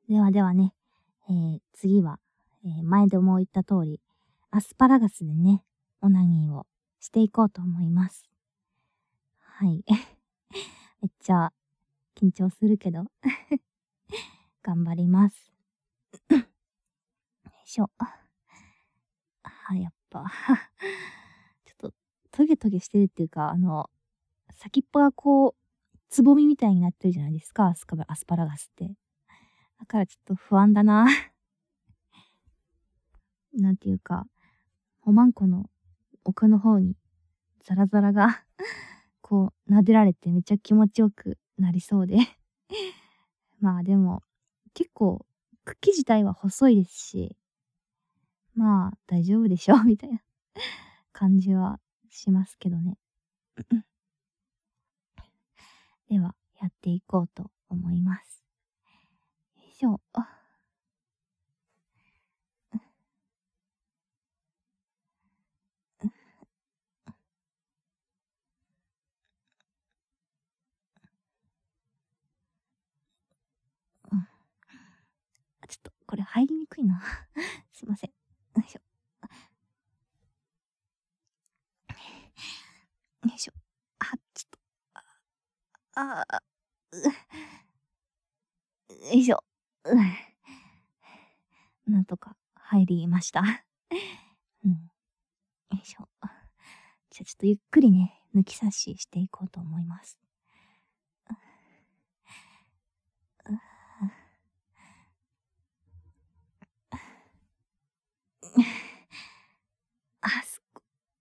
ではではね、次は、前でも言った通り、アスパラガスでね、オナニーをしていこうと思います。はい。めっちゃ緊張するけど頑張ります。よいしょ。やっぱちょっとトゲトゲしてるっていうか、先っぽがこう、つぼみみたいになってるじゃないですか、アスパラガスって。だからちょっと不安だななんていうか、おまんこの奥の方にザラザラがこう撫でられてめっちゃ気持ちよくなりそうでまあでも、結構茎自体は細いですし、まあ大丈夫でしょみたいな感じはしますけどね。では、やっていこうと思います。よいしょ。ちょっとこれ入りにくいなすいません。よいしょ。よいしょ。ちょっと、ああ、よいしょ。なんとか入りました。うん。よいしょ。じゃあちょっとゆっくりね、抜き差ししていこうと思います。すっご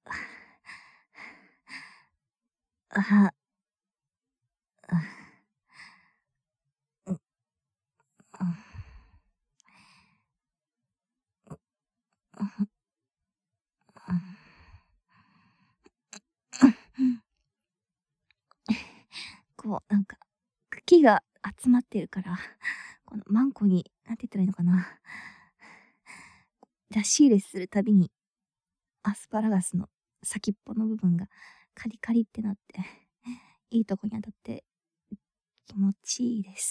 あ、うん、うん、こう、なんか、茎が集まってるから、このマンコに、なんて言ったらいいのかな。出し入れするたびに、アスパラガスの先っぽの部分がカリカリってなって、いいとこに当たって気持ちいいです。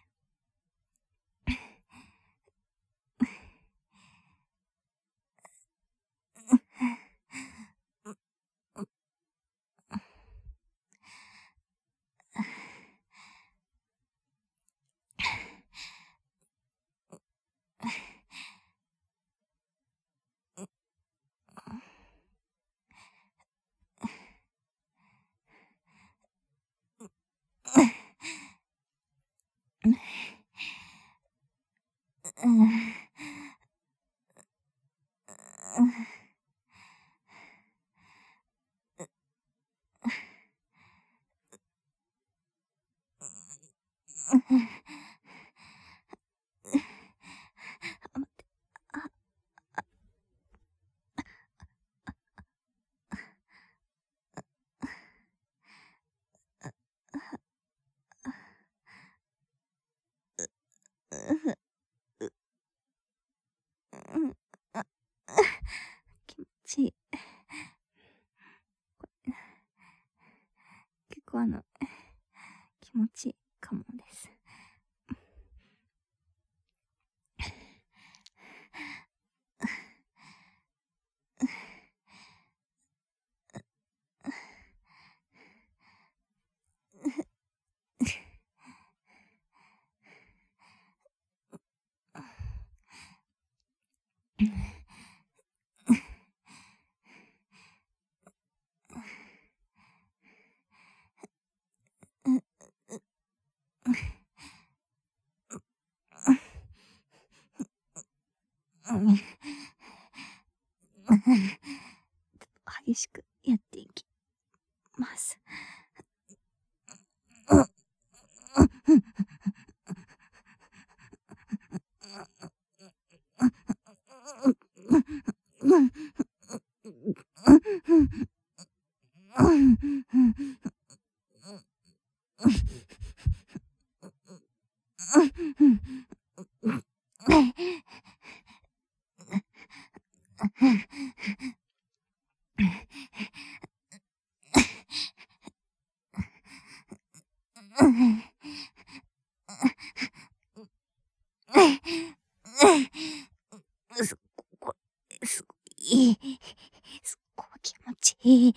待って、あ、気持ちいい。結構気持ちいいかもです。激しくやっていきます。 すっごい気持ちいい。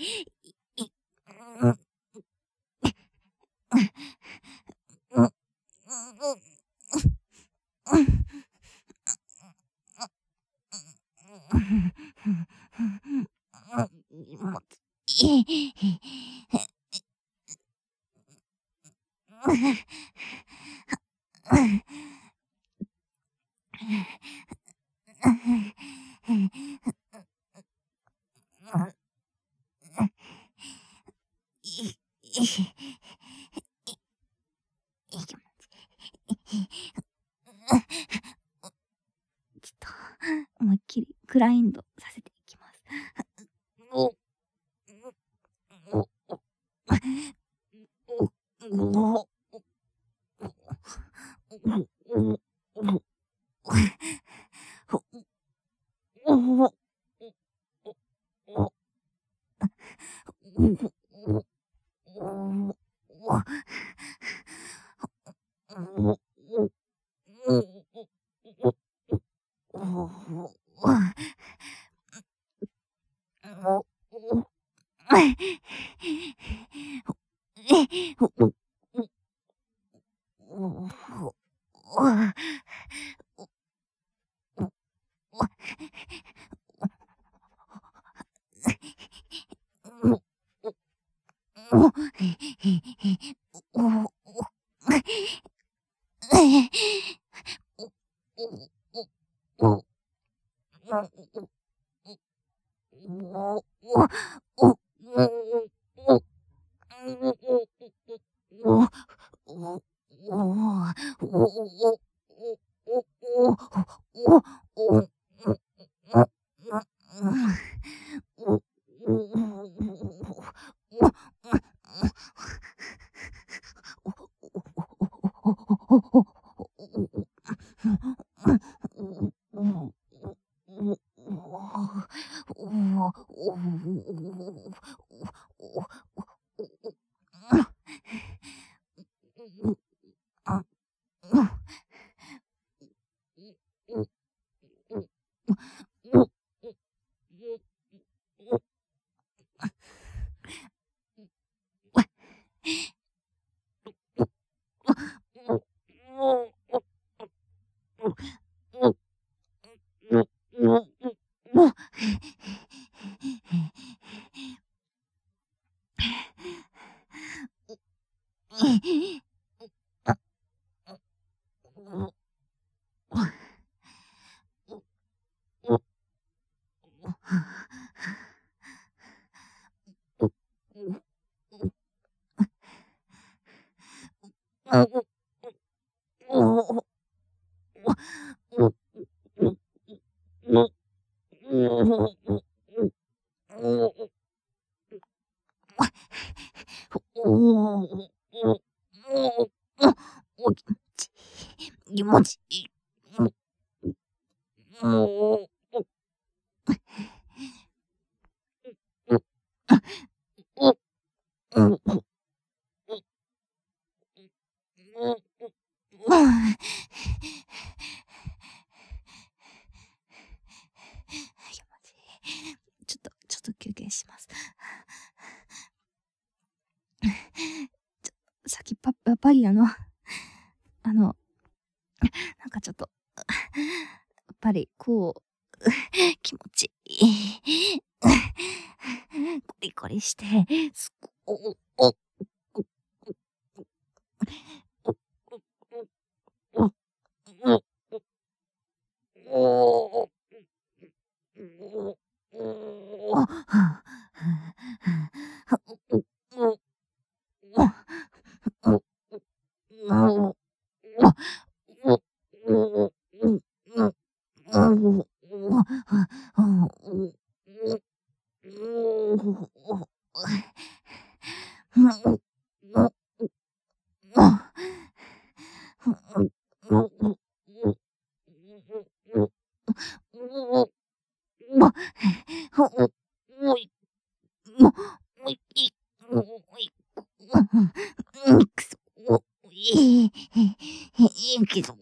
ちょっと思いっきりグラインドさせていきます。気持ちいい。ちょっと休憩します。さっきパパリなんかちょっと、やっぱりこう、気持ちいい。コリコリして、すごいいけど、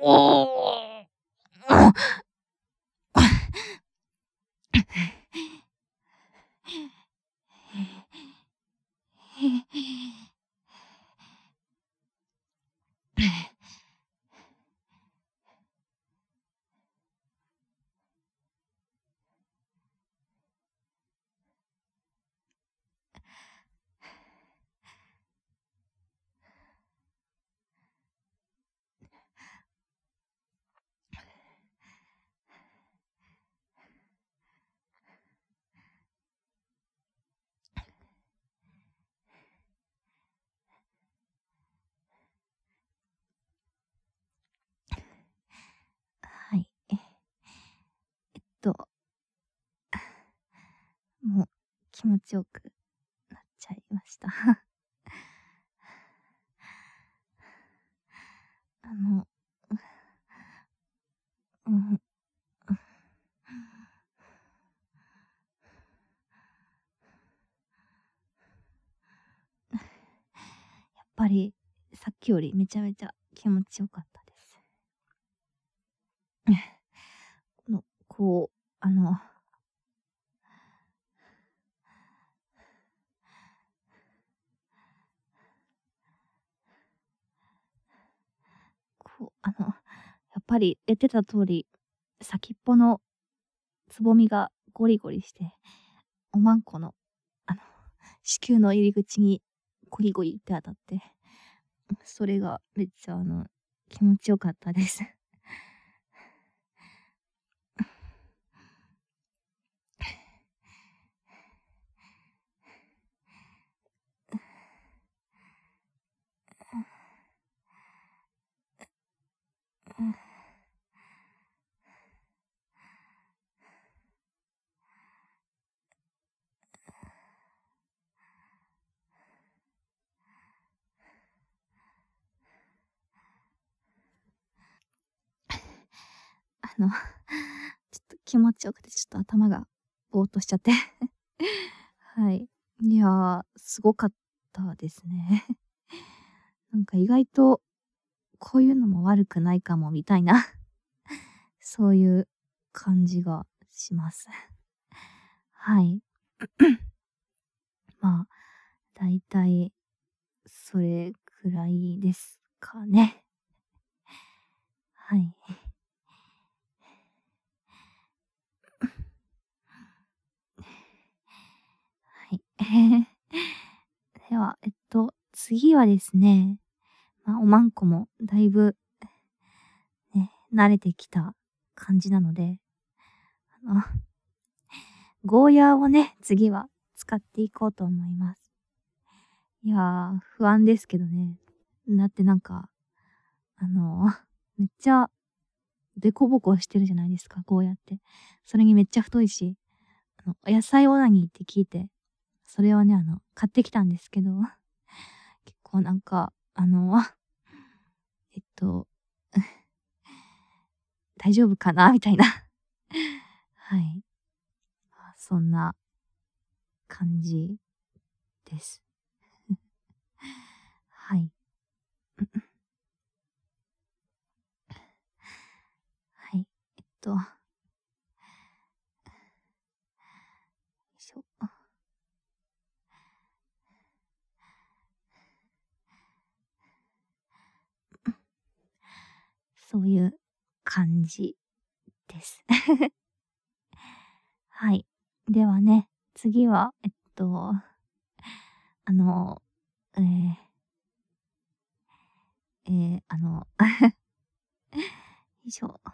はい。もう気持ちよくなっちゃいました。あの、うん、やっぱりさっきよりめちゃめちゃ気持ちよかったです。こう、やっぱり言ってた通り、先っぽのつぼみがゴリゴリして、おまんこの、子宮の入り口にゴリゴリって当たって、それがめっちゃ気持ちよかったです。ちょっと気持ちよくて、ちょっと頭がぼーっとしちゃって。はい。いやー、すごかったですね。なんか意外と、こういうのも悪くないかも、みたいなそういう感じがします。はい。まあ、だいたい、それくらいですかね。はい。はい。では、次はですね、おまんこもだいぶ、ね、慣れてきた感じなので、あの、ゴーヤーをね、次は使っていこうと思います。いやー、不安ですけどね。だってなんか、めっちゃ、デコボコしてるじゃないですか、ゴーヤって。それにめっちゃ太いし、野菜オナニーって聞いて、それをね、買ってきたんですけど、結構なんか、えっと、大丈夫かなみたいなはい。そんな感じです。はい。はい。よいしょ。そういう感じです。はい。ではね、次は、あの、えー、よいしょ。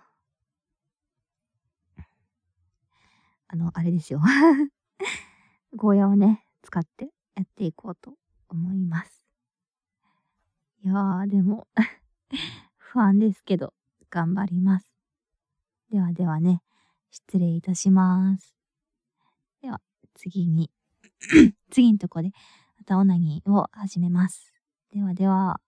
あれですよ。ゴーヤをね、使ってやっていこうと思います。いやー、でも不安ですけど、頑張ります。ではではね、失礼いたします。では、次のとこで、またオナニーを始めます。ではでは、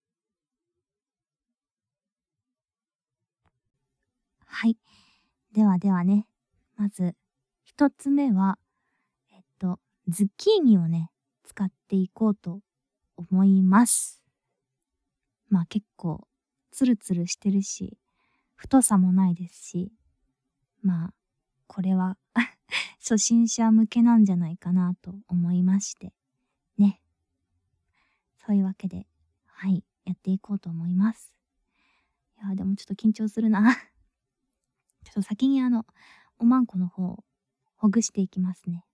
はい。ではではね、まず、一つ目は、ズッキーニをね、使っていこうと思います。まあ結構ツルツルしてるし、太さもないですし、まあ、これは初心者向けなんじゃないかなと思いまして、ね。そういうわけで、はい、やっていこうと思います。いや、でもちょっと緊張するな。ちょっと先におまんこの方をほぐしていきますね。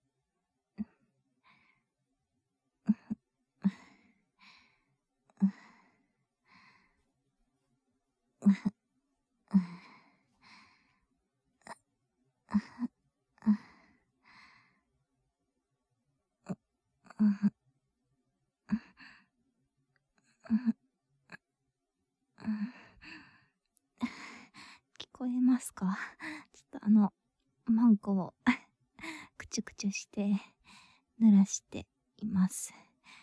聞こえますか？ちょっとマンコをくちゅくちゅして濡らしています。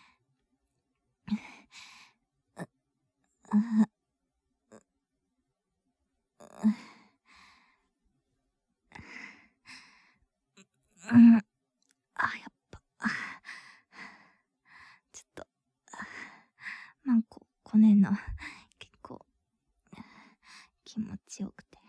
やっぱ、ちょっと、マンコこねんの結構気持ちよくて。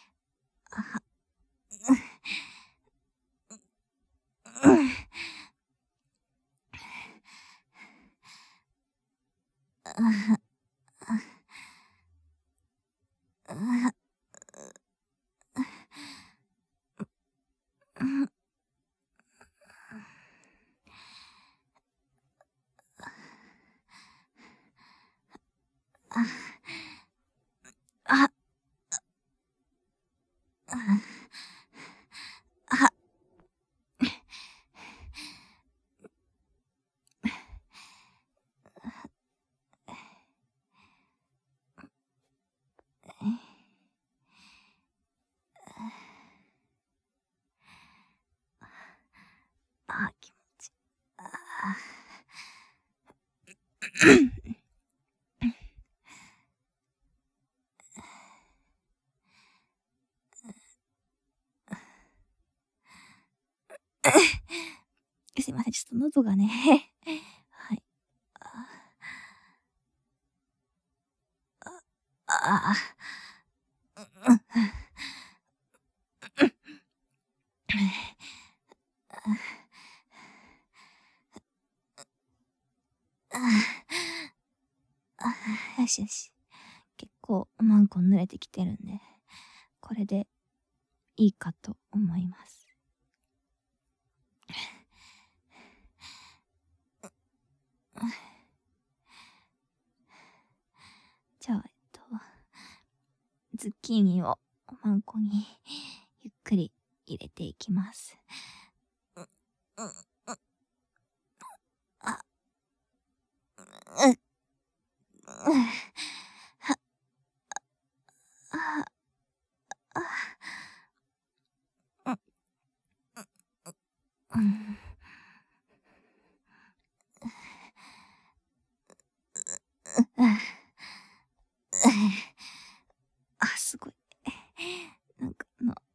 気持ちいい。すいません、ちょっと喉がね、はい。あよしよし。結構マンコ濡れてきてるんで、これでいいかと思います。じゃあ、ズッキーニをマンコにゆっくり入れていきます。すごい。なんか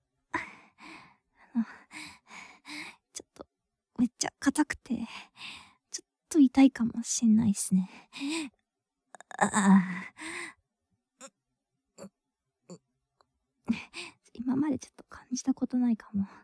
ちょっと、めっちゃ硬くて、ちょっと痛いかもしんないっすね。今までちょっと感じたことないかも。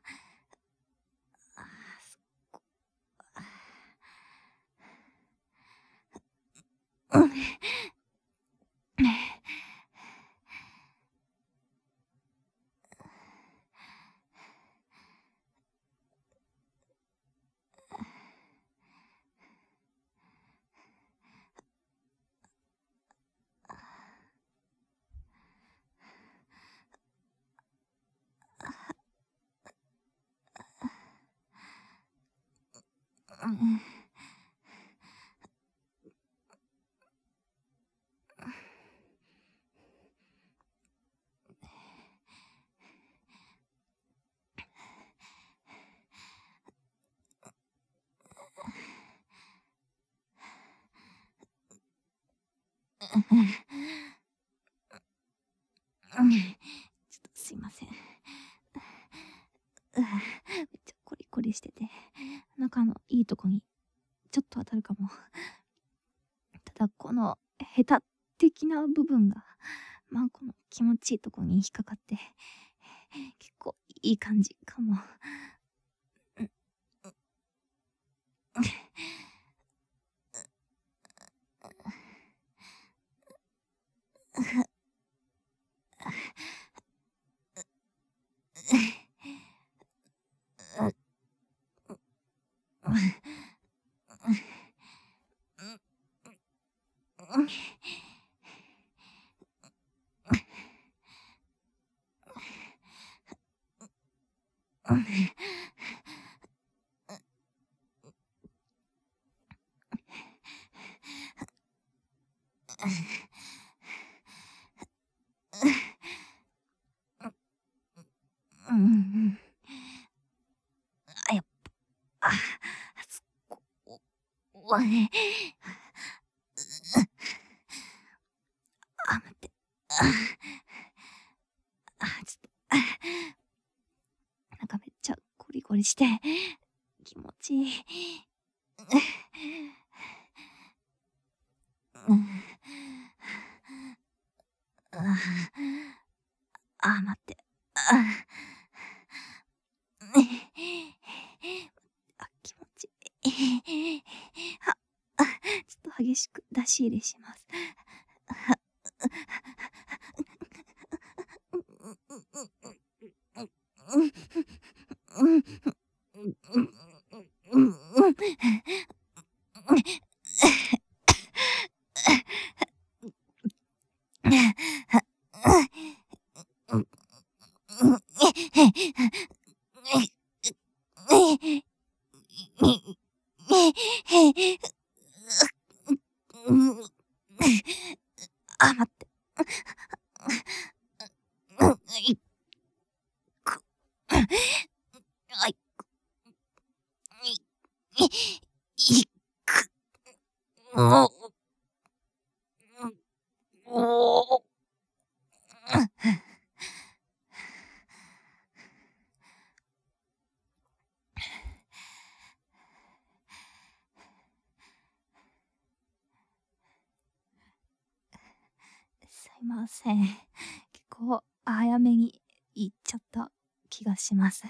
ちょっとすいません。めっちゃコリコリしてて、中のいいとこにちょっと当たるかも。ただこのヘタっ的な部分が、この気持ちいいとこに引っかかって、結構いい感じかも。やっぱ、そこはね、待って。ちょっと、なんかめっちゃゴリゴリして、気持ちいい。待って。気持ちいい。ちょっと激しく出し入れします。待って。すいません。結構早めに行っちゃった気がします。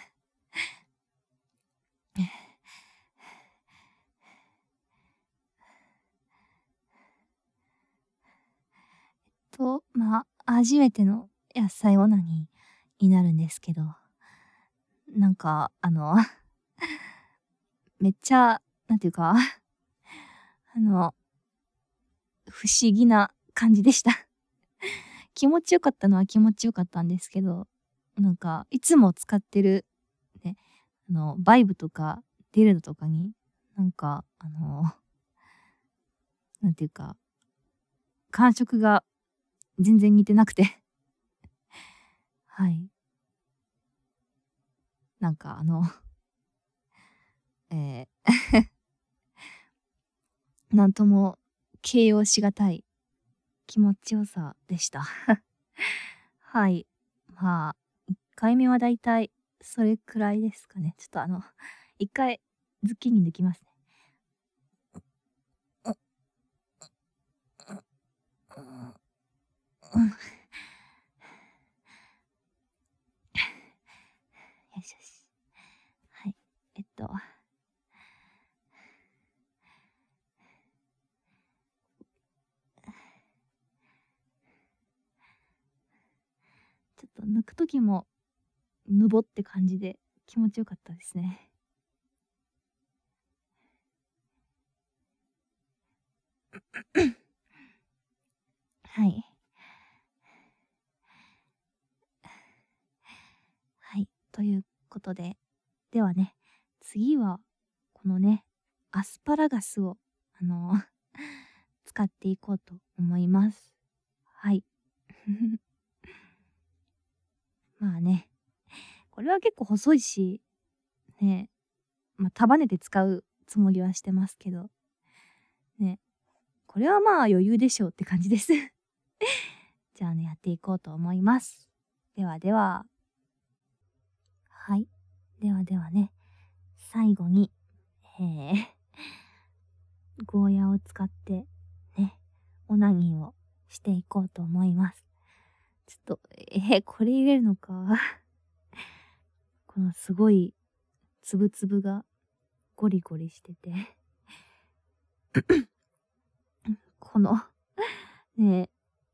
初めての野菜オナニーになるんですけど、なんか、めっちゃ、なんていうか、不思議な感じでした。気持ちよかったのは気持ちよかったんですけど、なんか、いつも使ってる、ね、バイブとか、ディルドとかに、なんか、なんていうか、感触が全然似てなくて。はい。なんかなんとも形容しがたい気持ちよさでした。はい。1回目はだいたいそれくらいですかね。ちょっと1回ズッキーニ抜きますね。よしよし。はい。ちょっと抜くときも、ぬぼって感じで気持ちよかったですね。はい。はい。ということで、ではね、次は、このね、アスパラガスを、使っていこうと思います。はい。ね、これは結構細いし、ね、束ねて使うつもりはしてますけど、ね、これは余裕でしょうって感じです。じゃあね、やっていこうと思います。ではでは。はい。ではではね、最後に、ゴーヤを使って、ね、オナニーをしていこうと思います。ちょっと、これ入れるのか。このすごい、つぶつぶがゴリゴリしてて。この、ね、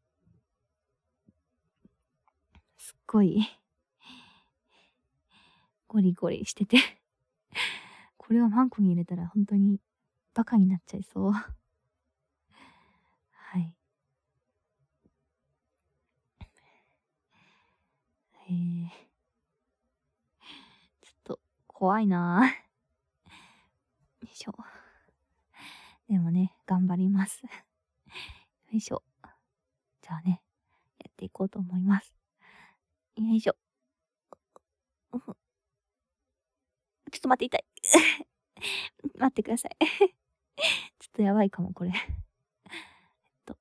すっごい、ゴリゴリしてて。これをマンコに入れたら本当にバカになっちゃいそう。はい。ちょっと怖いなぁ。よいしょ。でもね、頑張ります。よいしょ。じゃあね、やっていこうと思います。よいしょ。ちょっと待って、痛い。待ってください。ちょっとやばいかも、これ。と、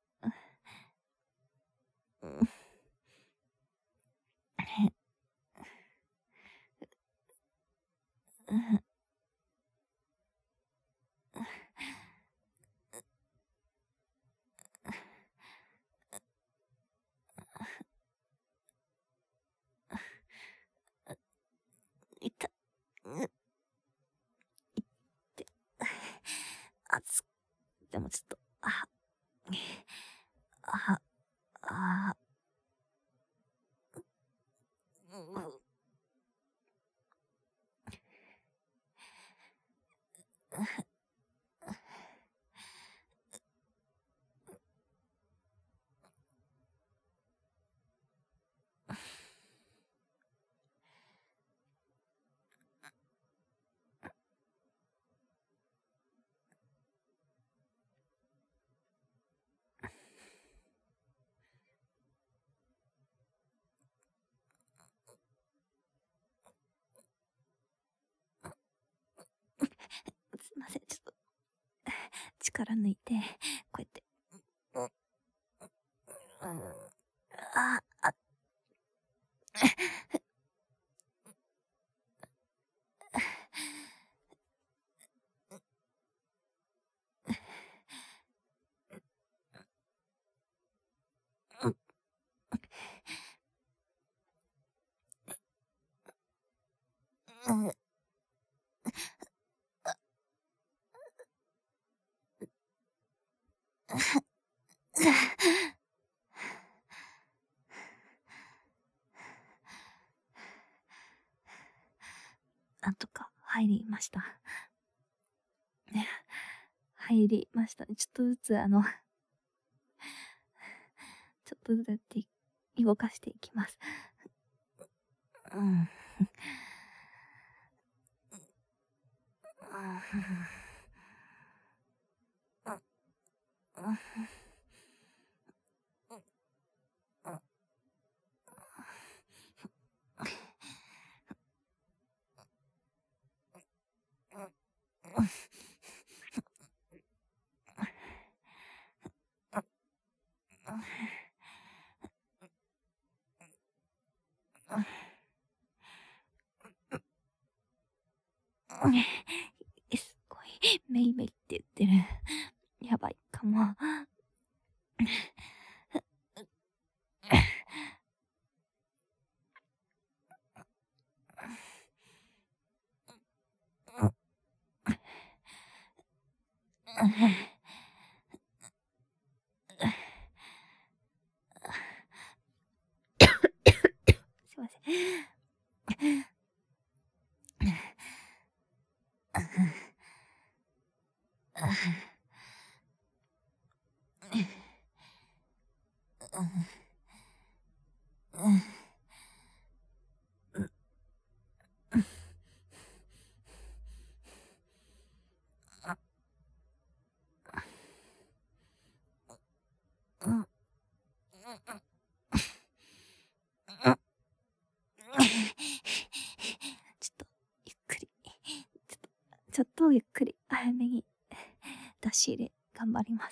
うん、うん、痛い。熱でもちょっと、あ、あ、うん、すいません、ちょっと、力抜いて、こうやって、うん、あ、あ、うん、なんとか入りました。ね、入りましたね。ちょっとずつちょっとずつやって動かしていきます。うん。すごい、メイメイって言ってる。やばいかも。すいません。ちょっと、ゆっくり。ちょっとゆっくり、早めに出し入れ、頑張ります。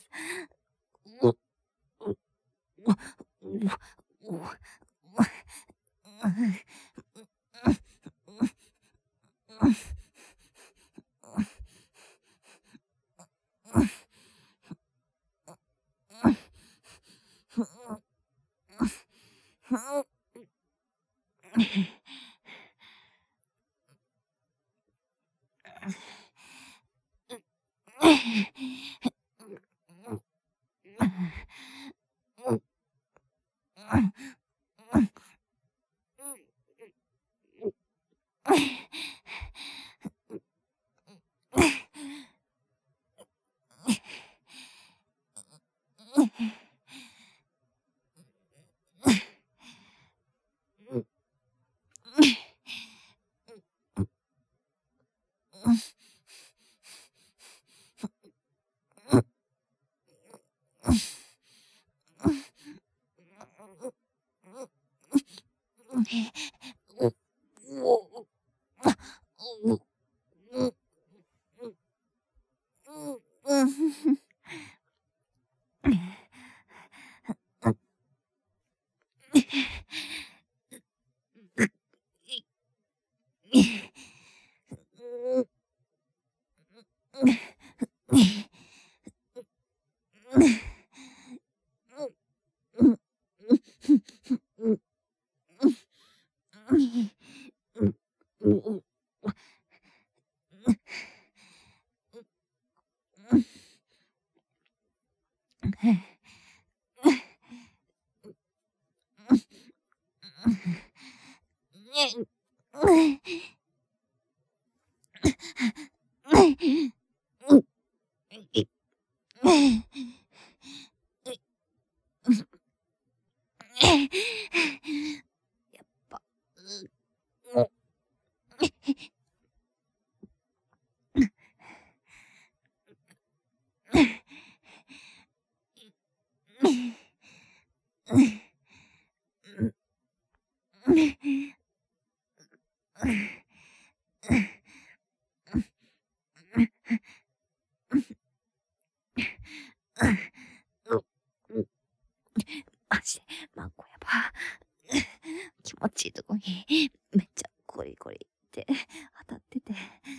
マジで、マンコやば。気持ちいいとこに、めっちゃゴリゴリって当たってて。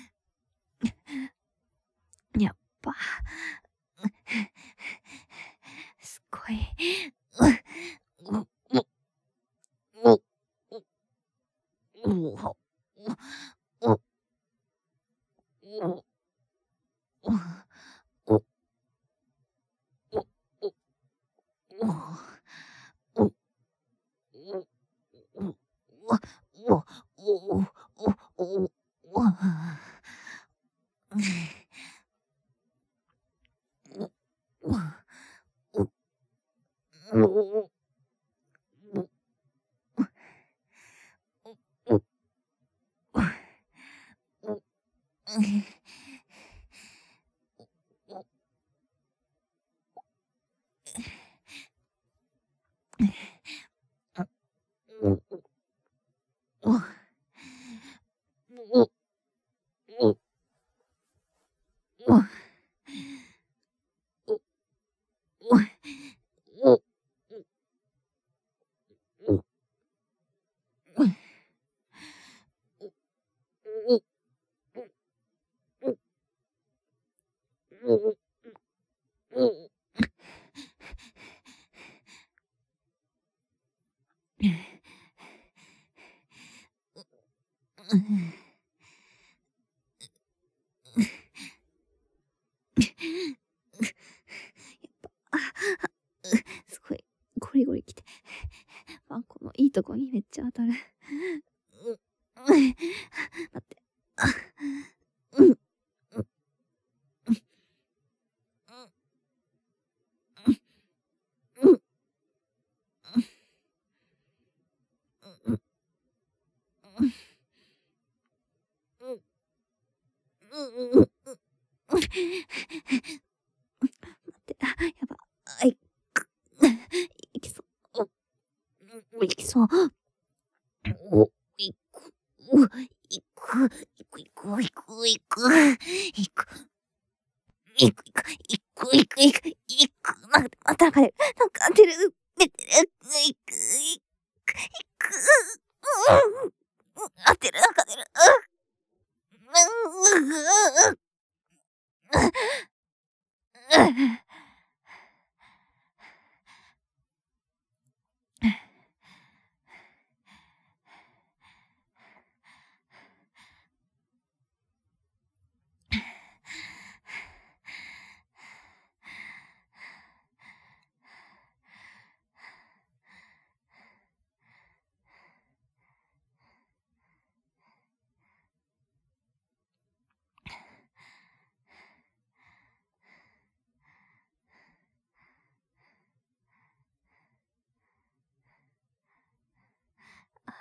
やっぱ、すごい。すごい、ゴリゴリきて。ワンコのいいとこにめっちゃ当たる。待って。待って、やば。いきそう。いきそう。いく、いく、いく、いく、いく、いく、いく、いく、いく、いく、いく、いく、また当てる、寝てる、いく、いく、いく、当てる、当てる、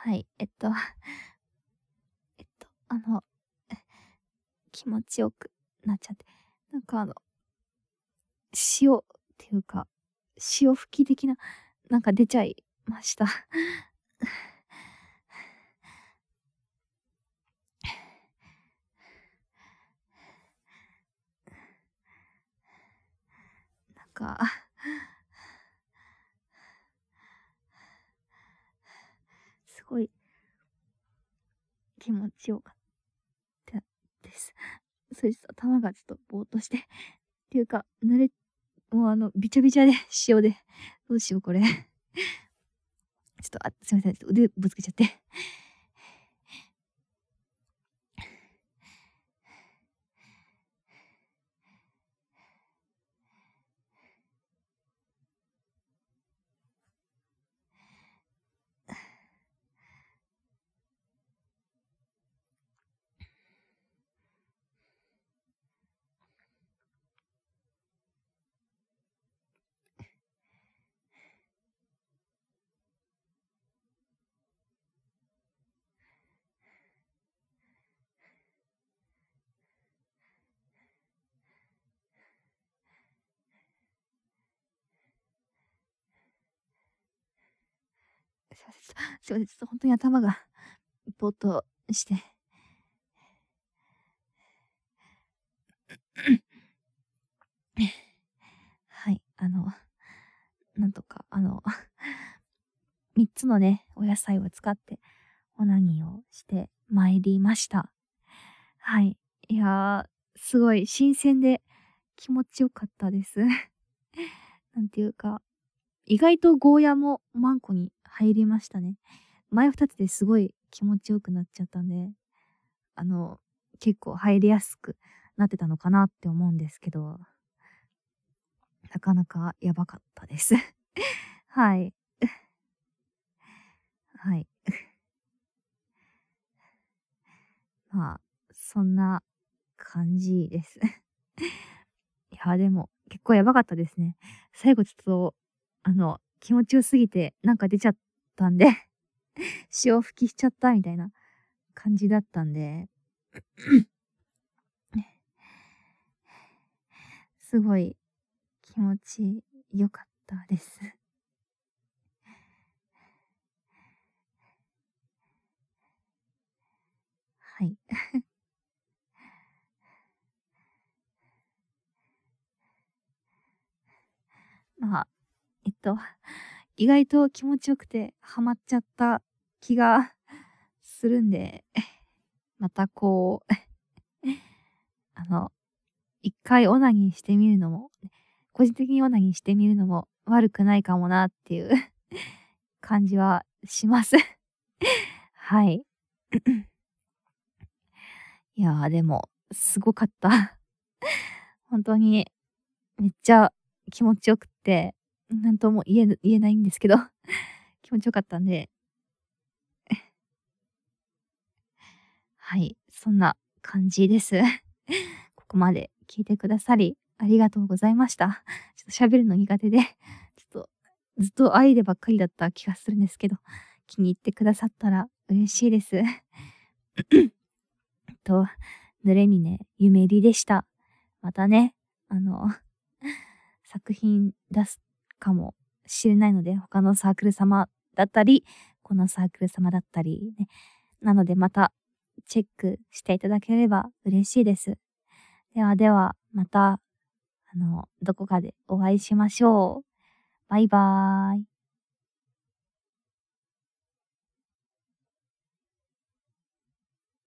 はい、あの、気持ちよくなっちゃって、なんか潮っていうか、潮吹き的な、なんか出ちゃいました。なんか、すごい気持ちよかったです。それちょっと頭がちょっとぼーっとして、っていうか、もうびちゃびちゃで、塩で、どうしようこれ。ちょっと、すいません、ちょっと腕ぶつけちゃって。すいません、ちょっと本当に頭がぼーっとして。はい、なんとか、3つのね、お野菜を使ってオナニーをして参りました。はい。いやー、すごい新鮮で気持ちよかったです。なんていうか、意外とゴーヤもマンコに入りましたね。前2つですごい気持ちよくなっちゃったんで、あの、結構入りやすくなってたのかなって思うんですけど、なかなかやばかったです。はい。はい。まあ、そんな感じです。いや、でも、結構やばかったですね。最後ちょっと、気持ちよすぎて、なんか出ちゃったんで潮吹きしちゃったみたいな感じだったんで、すごい気持ち良かったです。はい。まあ、えっと、意外と気持ちよくてハマっちゃった気がするんで、またこう、あの、一回オナニーしてみるのも、個人的にオナニーしてみるのも悪くないかもなっていう感じはします。はい。いやー、でも、すごかった。本当に、めっちゃ気持ちよくって、なんとも言えないんですけど、気持ちよかったんで、はい、そんな感じです。ここまで聞いてくださり、ありがとうございました。ちょっと喋るの苦手で、ちょっと、ずっと愛でばっかりだった気がするんですけど、気に入ってくださったら嬉しいです。と、濡れ峰ゆめりでした。またね、作品出すかもしれないので、他のサークル様だったり、このサークル様だったりね。なのでまたチェックしていただければ嬉しいです。ではでは、また、どこかでお会いしましょう。バイバーイ。